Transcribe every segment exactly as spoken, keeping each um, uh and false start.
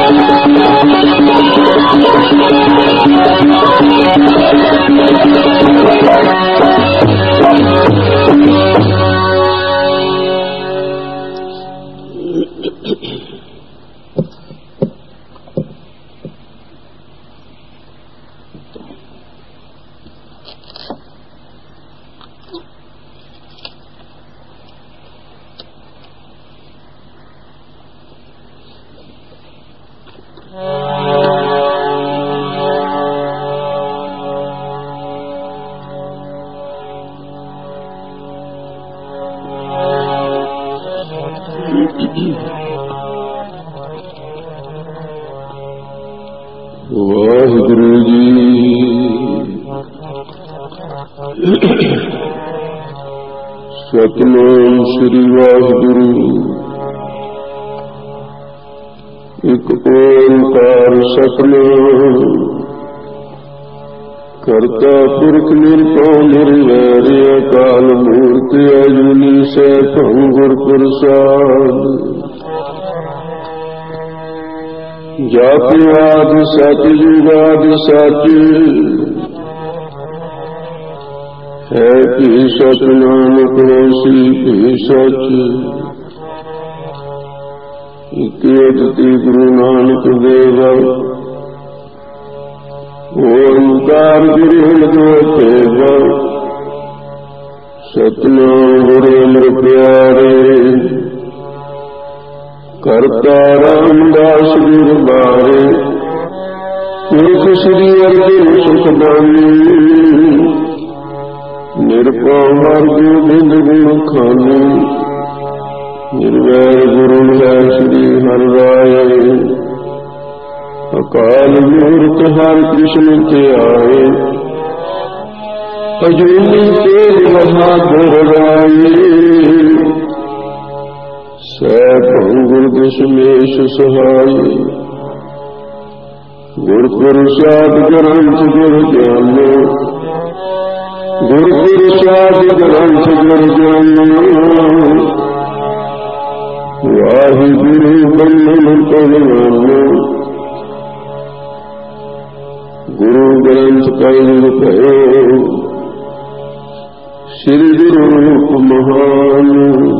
ਵਾਹਿਗੁਰੂ ਜੀ। ਸਤਿਨਾਮ ਸ੍ਰੀ ਵਾਹਿਗੁਰੂ। ਇਕ ਓੰਕਾਰ ਸਤਿਨਾਮ ਕਰਤਾ ਪੁਰਖ ਨਿਰਭਉ ਨਿਰਵੈਰ ਅਕਾਲ ਮੂਰਤ ਅਜੂਨੀ ਸੈਭੰ ਗੁਰ ਪ੍ਰਸਾਦਿ। ਜਾਤਿ ਆਦਿ ਸਚਿ ਜੁਗਾਦਿ ਸਚਿ ਹੈ ਕਿ ਸਤਿਨਾਮ ਕਰੋਸੀ ਭੀ ਸਚ। ਇਕ ਅਦਿਤੀ ਗੁਰੂ ਨਾਨਕ ਦੇਵ ਓੰਕਾਰ ਗੁਰੂ ਗੋਬਿੰਦ। ਸਤਿਨਾਮ ਗੁਰੂ ਅਮਰ ਪਿਆਰੇ ਕਰਤਾ ਰਾਮਦਾਸ ਗੁਰ ਬਾਰੇ। ਪੁਰਖ ਸ੍ਰੀ ਅਰਜਨ ਸੁਖਦਾਨੀ ਨਿਰਭਉ ਹਰਿ ਗੋਬਿੰਦ ਗੁਣ ਖਾਨੀ। ਨਿਰਵੈਰ ਗੁਰੂ ਹੈ ਸ੍ਰੀ ਹਰਿ ਰਾਇ। ਅਕਾਲ ਮੂਰਤ ਹਰਿ ਕ੍ਰਿਸ਼ਨ ਧਿਆਏ। ਅਜੂਨੀ ਤੇਜ ਬਹਾਦਰ ਰਾਏ। ਸੈਭੰ ਗੁਰ ਦਸ਼ਮੇਸ਼ ਸਹਾਈ। ਗੁਰ ਪ੍ਰਸਾਦਿ ਗ੍ਰੰਥ ਗੁਰ ਗਿਆਨੋ। ਗੁਰ ਪ੍ਰਸਾਦਿ ਗ੍ਰੰਥ ਗੁਰ ਗਿਆਨੋ। ਵਾਹਿਗੁਰੂ ਬੰਦਨ ਭਗਵਾਨੋ। ਗੁਰੂ ਗ੍ਰੰਥ ਕਲਿ ਭਇਓ। ਸ੍ਰੀ ਗੁਰੂ ਰੂਪ ਮਹਾਨ।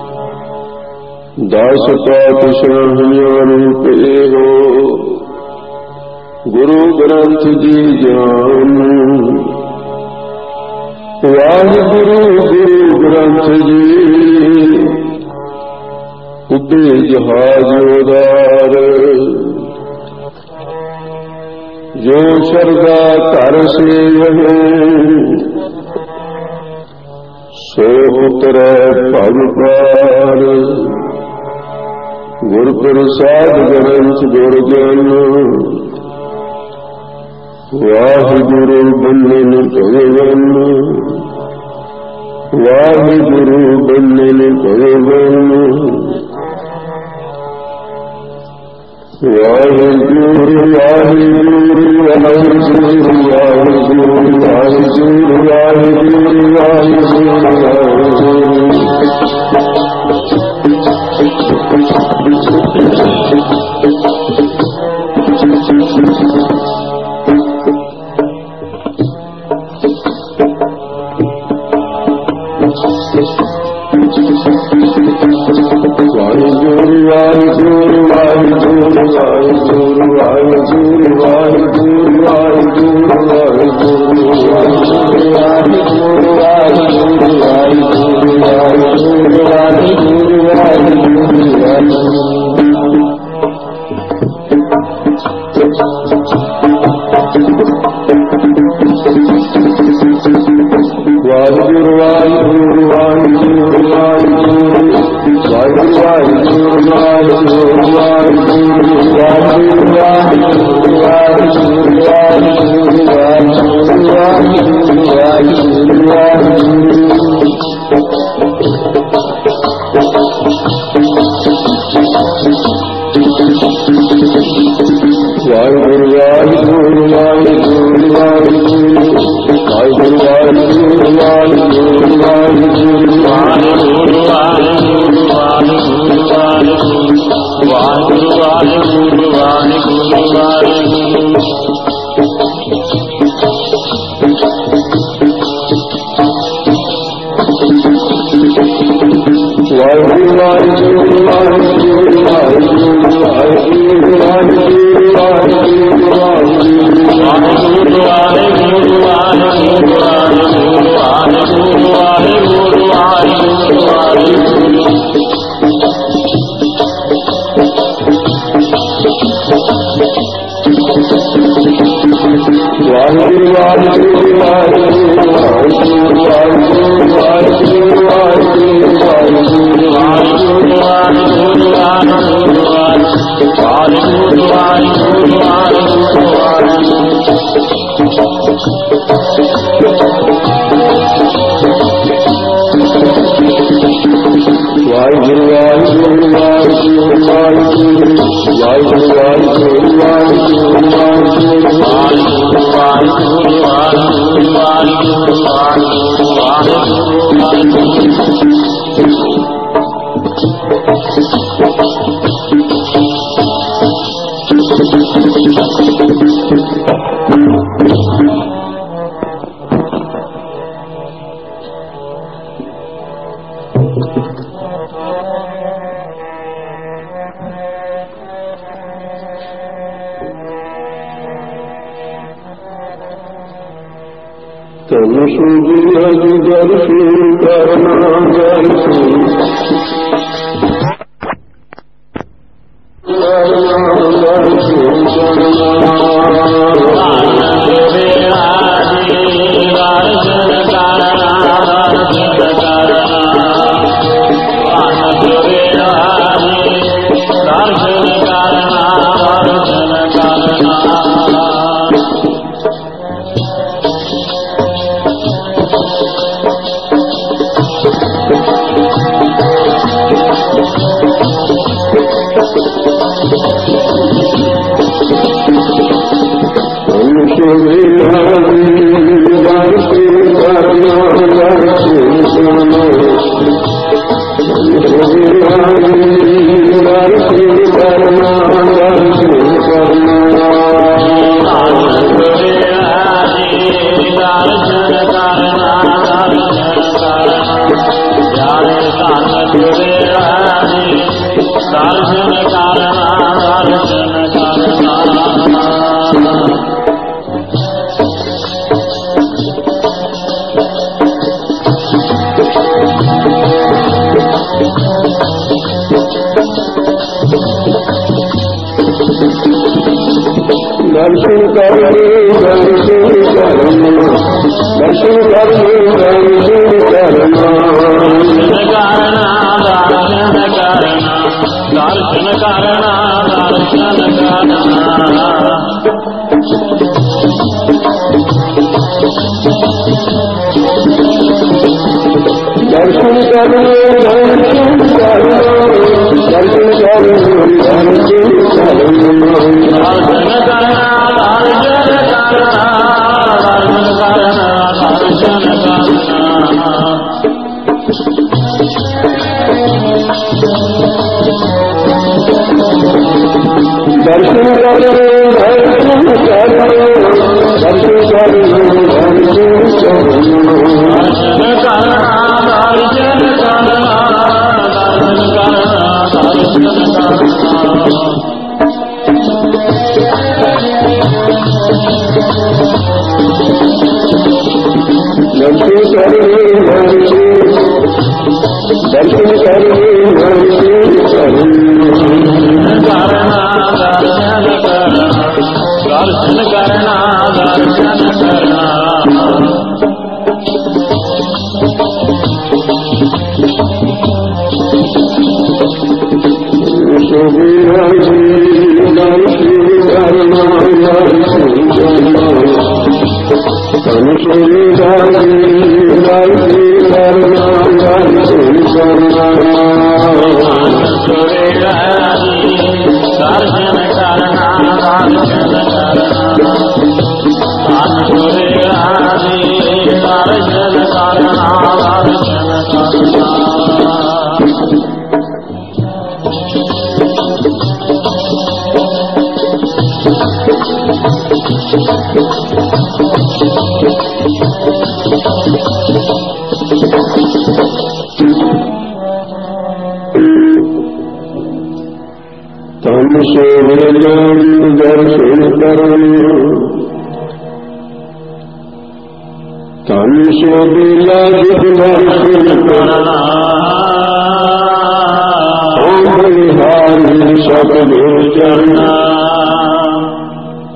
ਦਸ ਪਾਤਸ਼ਾਹੀਆਂ ਰੂਪ ਇਹੋ। ਗੁਰੂ ਗ੍ਰੰਥ ਜੀ ਜਾਨ। ਵਾਹਿਗੁਰੂ ਗੁਰੂ ਗ੍ਰੰਥ ਜੀ ਉੱਡੇ ਜਹਾਜ ਉਦਾਰ। ਜੋ ਸਰਦਾ ਧਰ ਸੇਵਹਿ ਸੋ ਉਤਰੈ ਭਵ ਪਾਰ। ਗੁਰ ਪ੍ਰਸਾਦਿ ਗ੍ਰੰਥ ਗੁਰ ਗਿਆਨੋ। ਵਾਹਿਗੁਰੂ ਬੰਦਨ ਭਗਵਾਨੋ। ਵਾਹਿਗੁਰੂ ਬੰਦਨ ਭਗਵਾਨੋ। ਵਾਹਿਗੁਰੂ ਵਾਹਿਗੁਰੂ ਵਾਹਿਗੁਰੂ ਵਾਹਿਗੁਰੂ ਵਾਹਿਗੁਰੂ ਵਾਹਿਗੁਰੂ ਵਾਹਿਗੁਰੂ। ਵਾਹਿਗੁਰੂ ਵਾਹਿਗੁਰੂ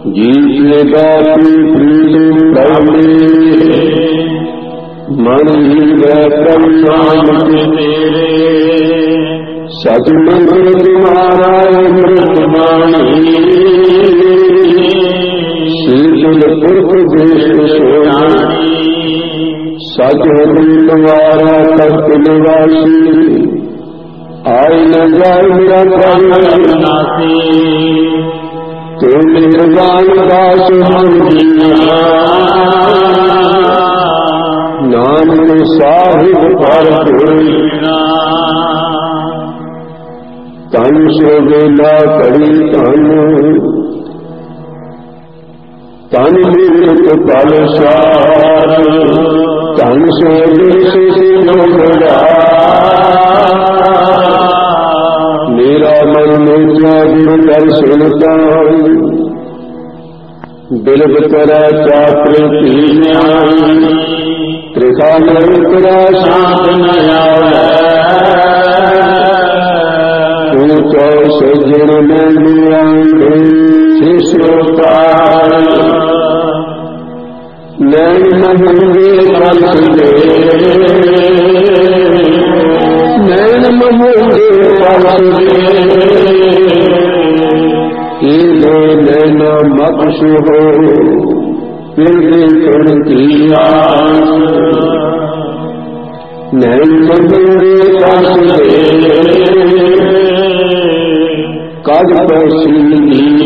जीते बापी प्रीत प्रभु मन ही वह नाम तेरे सच मंत्र तुम्हारा अमृत वाणी शीतल पुरख देश सोनी सच तुम्हारा तख्त निवासी आय न जाय मेरा प्राणी तुम निर्वाण दास हम नाम साहिब पर तन सो वेला करी तन तन मीत पल सार तन सो मेरा मन मोचा गुरु दर्शनता बिलब करा चात्र त्रिखा नरा शांत नया ऊंचो सज्जन में शिष्योता नैन महंगे पल दे नैन महंगे पल दे नैना मक्ष हो फिर की आस नैन महंगे पल दे कद पसी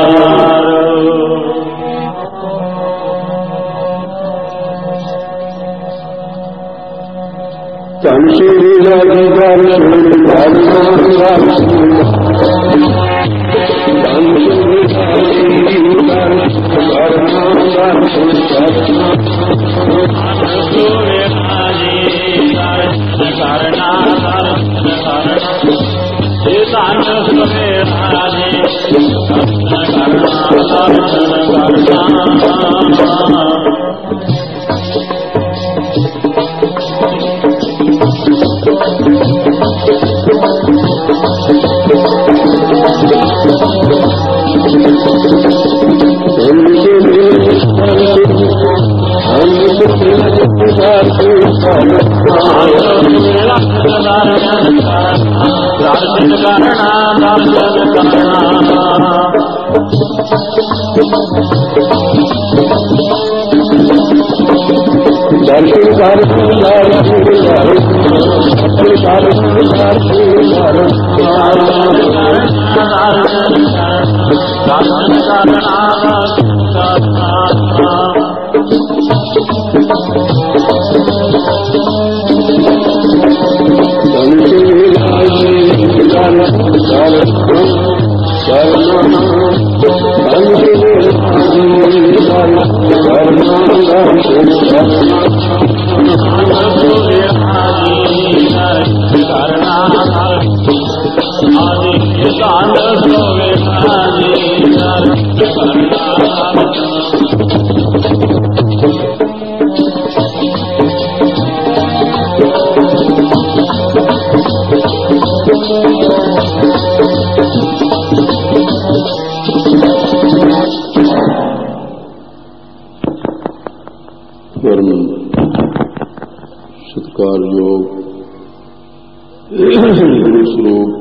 गुरु स्वरूप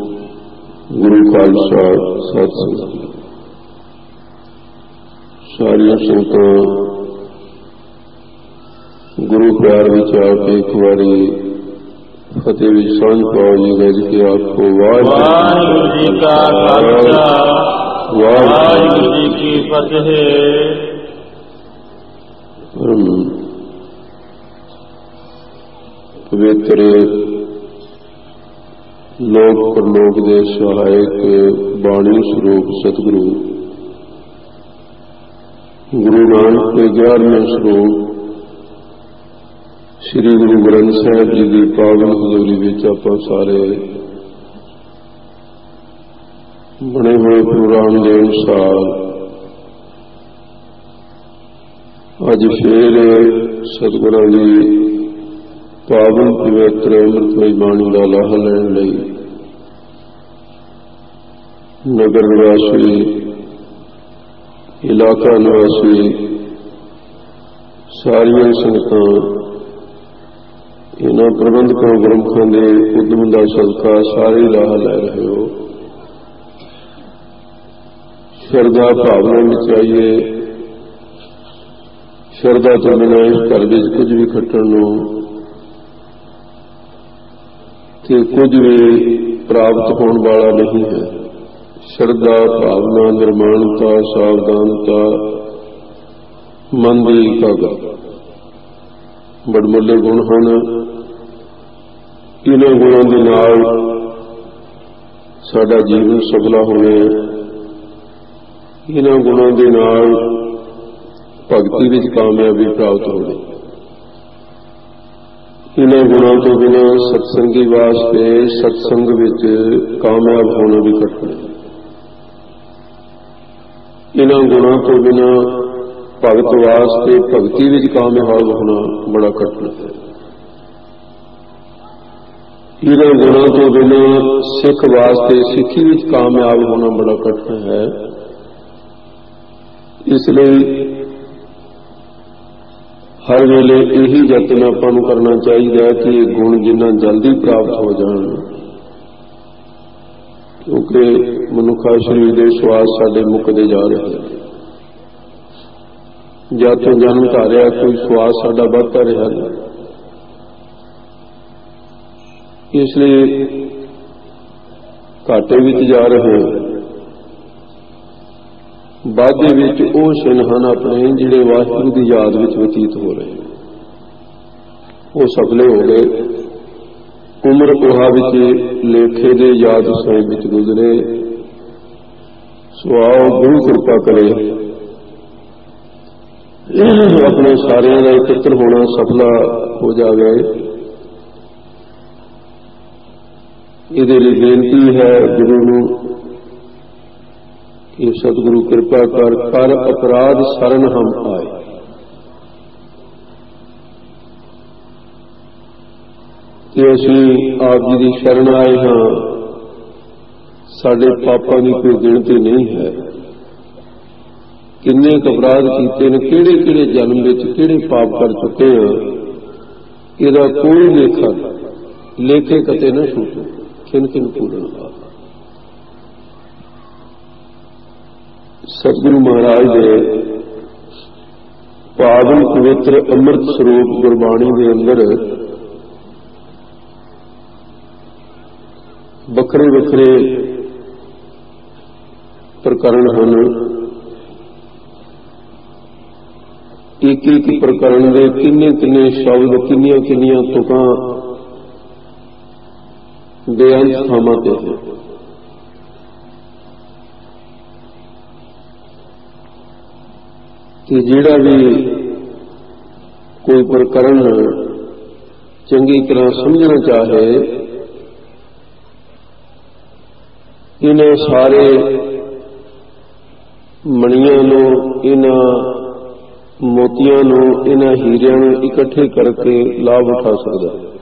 गुरु खालसा सत संगत सारिया संगतां गुरु प्यार विच आके एक बारी फतेह विच सांझ पाओ जी गज के आखो वाहिगुरू जी का खालसा वाहिगुरू जी की फतेह। पवित्र लोक परलोक दे सहायक बाणी स्वरूप सतगुरु गुरु नानक के ग्यारहवें स्वरूप श्री गुरु ग्रंथ साहिब जी की पावन हजूरी विच आपां सारे बने हुए प्रोग्राम के अनुसार अज फिर सतगुरां दी पावन पवित्र अमृतमय बाणी का लाहा लैण लई नगर निवासी इलाका निवासी सारिया संगतां इन्हां प्रबंधकों गुरमुखां दे उद्यम दा सदका सारे राह लै रहे हो। शरदा भावना विच आइए। शरदा तो बिना इस घर विच कुछ भी खट्टण नूं ते कुछ भी प्राप्त होने वाला नहीं है। श्रद्धा भावना निर्माणता सावधानता मन की एकाग्रता बड़मुल्ले गुण हैं। इन्हां गुणों के नाल साडा जीवन सफला होना। इन्हां गुणों के नाल भगती विच कामयाबी प्राप्त होनी। इन्हां गुणों तो बिना सत्संगी वास्ते सत्संग विच कामयाब होना भी कठिन है। इन्हां गुणों तो बिना भगत वास्ते भगती विच कामयाब होना बड़ा कठिन है। इन्हां गुणों तो बिना सिख वास्ते सिक्खी विच कामयाब होना बड़ा कठिन है। इसलिए हर वेले यही यत्न आपां नूं करना चाहिए कि ये गुण जिन्ना जल्दी प्राप्त हो जाण, क्योंकि मनुखा शरीर के श्वास साडे मुकदे जा रहे हैं। जद तो जन्म धारिया कोई श्वास साडा बढ़ता रहा है। इसलिए घाटे विच जा रहे हैं। वाधे विच वो क्षण हैं अपने जिहड़े वाहिगुरू की याद विच बतीत हो रहे हैं, वो सफले हो गए। उम्र कोहा विच लेखे दे याद समय विच गुजरे। सो आओ गुरु कृपा करे अपने सारिਆਂ ਦਾ इकत्र होना सफला हो जाए। इहदे लई बेनती है गुरु नूं कि सतगुरु कृपा कर कर अपराध शरण हम आए। कि असीं आप जी की शरण आए हाँ। साडे पापां की कोई गिणती नहीं है। किन्ने अपराध कीते ने, किहड़े किहड़े जन्म विच किहड़े पाप कर चुके हैं, इहदा कोई लेखा लेखे कते न छूटे। किन किन पूरन सतगुरु महाराज दे पावन पवित्र अमृत स्वरूप गुरबाणी के अंदर वखरे वखरे प्रकरण हैं। एक एक प्रकरण के किन्ने किन्ने शब्द किन्नियां किन्नियां तुकां बेअंत थावां ते हैं। कि जिहड़ा भी कोई प्रकरण चंगी तरह समझना चाहे, इन्हां सारे मणियां नूं, इन्हां मोतियां नूं, इन्हां हीरियां नूं इकट्ठे करके लाभ उठा सकदा है।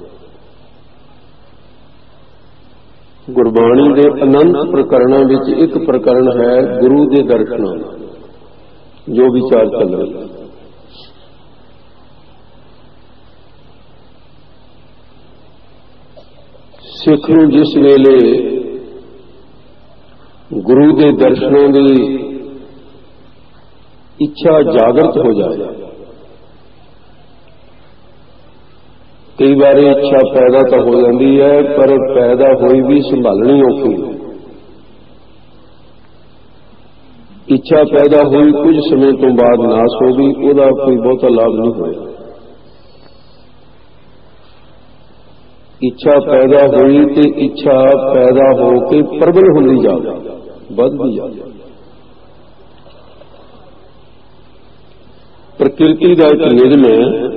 गुरबाणी के अनंत प्रकरणों विच एक प्रकरण है गुरु के दर्शनों, जो विचार चल रही है। सिख नूं जिस वेले गुरु के दर्शनों की इच्छा जागृत हो जाए, कई बार इच्छा पैदा तो हो जाती है, पर पैदा हुई भी संभालनी औखी। इच्छा पैदा हुई कुछ समय तो बाद नाश हो गई, उसका कोई बहुता लाभ नहीं होया। इच्छा पैदा हुई तो इच्छा पैदा होकर प्रबल होती जाए, बढ़ती जाए। प्रकृति का एक नियम है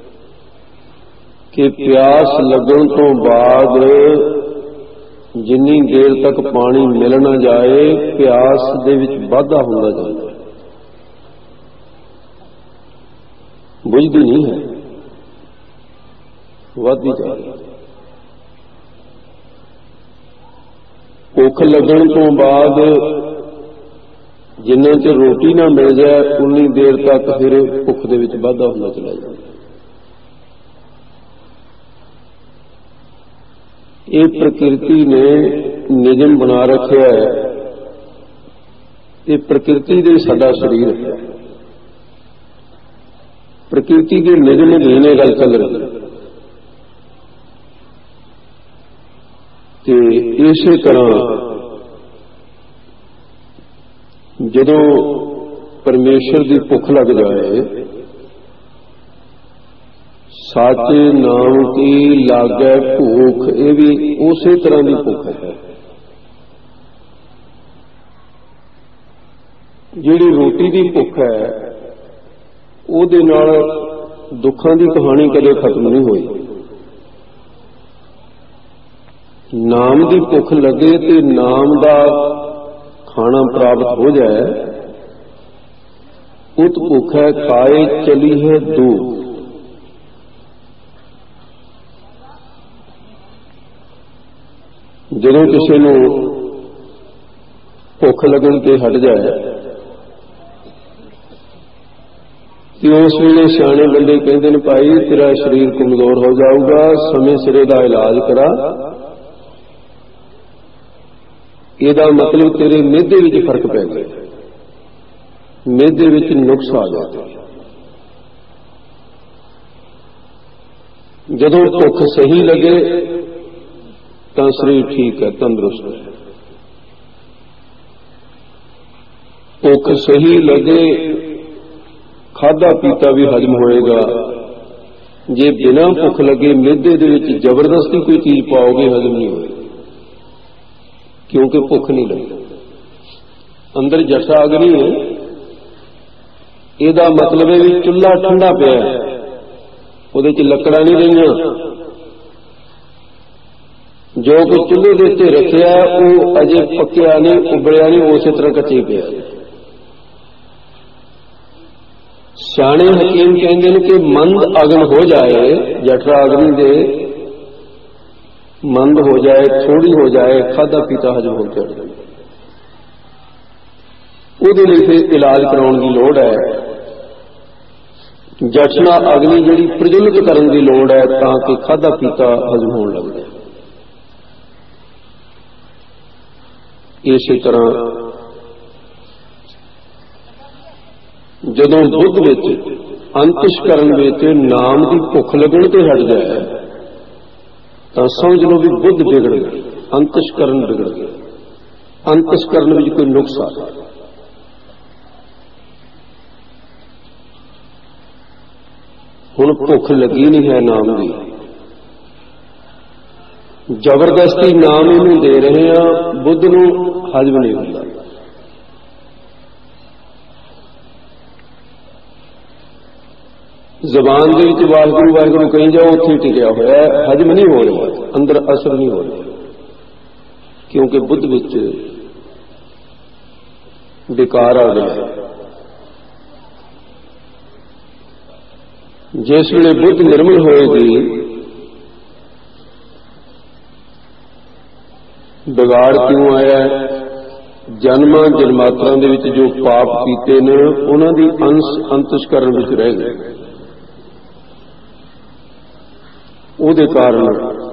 कि प्यास लगन तो बाद जिन्नी देर तक पानी मिल ना जाए, प्यास दे विच वाधा होंदा जाता है, बुझदी नहीं है, वधदी जा रही। भुख लगन तो बाद जिन्ना चਿਰ रोटी ना मिल जाए उन्नी देर तक फिर भुख दे विच वाधा होंदा चला जाए। ये प्रकृति ने नियम बना रखा है, ये प्रकृति दे साडा शरीर है, प्रकृति के नियम अधीन ये गल चल रही है। इसे तरह जदों परमेश्वर की भुख लग जाए, साचे नाम की लागै भूख, ये भी उसी तरह की भुख है। जिहड़ी रोटी की भुख है उहदे नाल दुखां की कहानी कदे खत्म नहीं हुई। नाम की भुख लगे तो नाम का खाना प्राप्त हो जाए, उत भुख है खाए चली है दूर। जदों किसी नूं भुख लगन ते हट जाए तो उस वेले सियाणे बंदे कहते हैं भाई तेरा शरीर कमजोर हो जाऊगा, समय सिरे का इलाज करा। ਇਹਦਾ मतलब तेरे मेदे विच फर्क पै गया, मेदे विच नुक्स आ जाता। जदों भुख सही लगे तो शरीर ठीक है, तंदुरुस्त है। भुख सही लगे खाधा पीता भी हजम होएगा। जे बिना भुख लगे मेदे दे विच जबरदस्ती कोई चीज पाओगे हजम नहीं होएगी, क्योंकि भुख नहीं लगी। अंदर जठरा अग्नि है, ਇਹਦਾ मतलब है भी चुल्हा ठंडा पिया, ਉਹਦੇ ਚ ਲੱਕੜਾਂ नहीं रहीਆਂ। जो कुछ चुल्हे ਦੇ ਉੱਤੇ ਰੱਖਿਆ ਉਹ ਅਜੇ ਪੱਕਿਆ नहीं, ਉਬਲਿਆ नहीं, ਉਸੇ तरह ਕੱਚੇ ਪਿਆ। ਸਿਆਣੇ ਹਕੀਮ ਕਹਿੰਦੇ ਨੇ ਕਿ ਮੰਦ ਅਗਨ ਹੋ ਜਾਏ, ਜਠਰਾ ਅਗਨੀ ਦੇ मंद हो जाए, थोड़ी हो जाए, खाधा पीता हजम हो जाए, ਉਹਦੇ ਲਈ फिर इलाज कराने की लोड़ है। जठना अग्नि जिहड़ी प्रज्वलित करने की लोड़ है ताकि खाधा पीता हजम होने लग जाए। इसी तरह जदों बुद्ध विच अंतस्करण विच नाम की भुख लगन ते हट जाए तो समझ लो भी बुद्ध बिगड़ गया, अंतस्करण बिगड़ गया। अंतस्करण में कोई नुक्स आ गया। हुण भुख लगी नहीं है नाम की, जबरदस्ती नाम इनू दे रहे हैं, बुद्ध नू हजम नहीं होता। जबान के विच वाहिगुरू वाहिगुरू कही जाओ, उत्थे टिकिया होया है, हजम नहीं हो रहा, अंदर असर नहीं हो रहा, क्योंकि बुद्ध विच विकार आ गया। जिस वेले बुद्ध निर्मल होएगी, बिगाड़ क्यों आया? जन्मां जन्मांतरां दे विच जो पाप कीते ने उन्हां दी अंश अंतस्करण विच रह गए। ਉਹਦੇ ਕਾਰਨ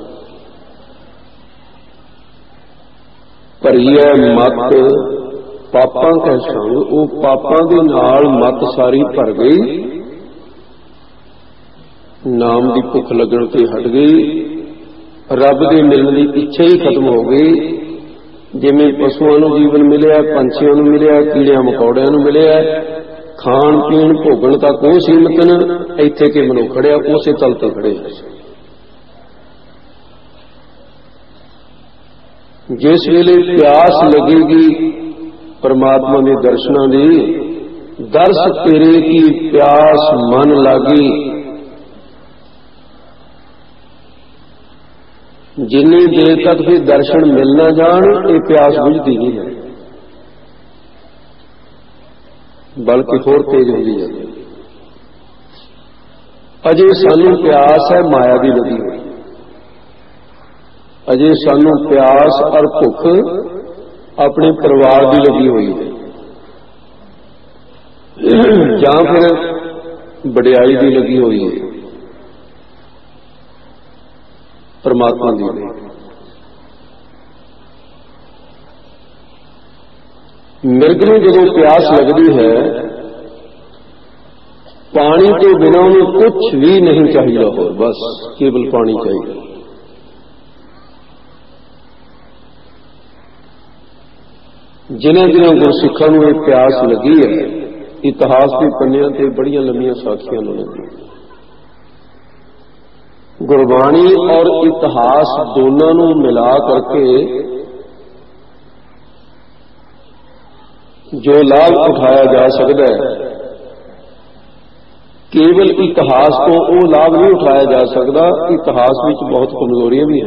ਭਰੀ ਹੈ ਮਤ ਪਾਪਾਂ ਕੈ ਸੰਗ, ਉਹ ਪਾਪਾਂ ਦੇ ਨਾਲ ਮਤ ਸਾਰੀ ਭਰ ਗਈ। ਨਾਮ ਦੀ ਭੁੱਖ ਲੱਗਣ ਤੇ ਹਟ ਗਈ, ਰੱਬ ਦੇ ਮਿਲਣ ਦੀ ਇੱਛਾ ਹੀ ਖਤਮ ਹੋ ਗਈ। ਜਿਵੇਂ ਪਸ਼ੂਆਂ ਨੂੰ ਜੀਵਨ ਮਿਲਿਆ, ਪੰਛੀਆਂ ਨੂੰ ਮਿਲਿਆ, ਕੀੜਿਆਂ ਮਕੌੜਿਆਂ ਨੂੰ ਮਿਲਿਆ, ਖਾਣ ਪੀਣ ਭੋਗਣ ਤੱਕ ਉਹ ਸੀਮਤ ਨੇ, ਇੱਥੇ ਕਿ ਮਨੁੱਖ ਖੜਿਆ ਉਸੇ ਤਲ ਤੇ ਖੜੇ। जिस वेले प्यास लगेगी परमात्मा के दर्शना की, दर्श तेरे की प्यास मन लागी, जिन्नी देर तक फिर दर्शन मिल ना जान ये प्यास बुझती नहीं है, बल्कि होर तेज होती जाती। अजे सानू प्यास है माया की लगी हुई, अजे सानू प्यास और भुख अपने परिवार की लगी हुई है। ਜਾਂ ਫਿਰ ਵਡਿਆਈ ਦੀ ਲੱਗੀ ਹੋਈ ਹੈ परमात्मा दी नहीं। मिर्ग में जो प्यास लगती है पानी के बिना उन्हें कुछ भी नहीं चाहिए हो, बस केवल पानी चाहिए। जिन्हें जिन्हें गुरसिखां नूं ये प्यास लगी है, इतिहास के पन्नियां ते बड़ियां लंबियां साखियां लगी। गुरबाणी और इतिहास दोनों नूं मिला करके जो लाभ उठाया जा सकता है, केवल इतिहास को वो लाभ नहीं उठाया जा सकता। इतिहास में बहुत कमजोरियां भी हैं।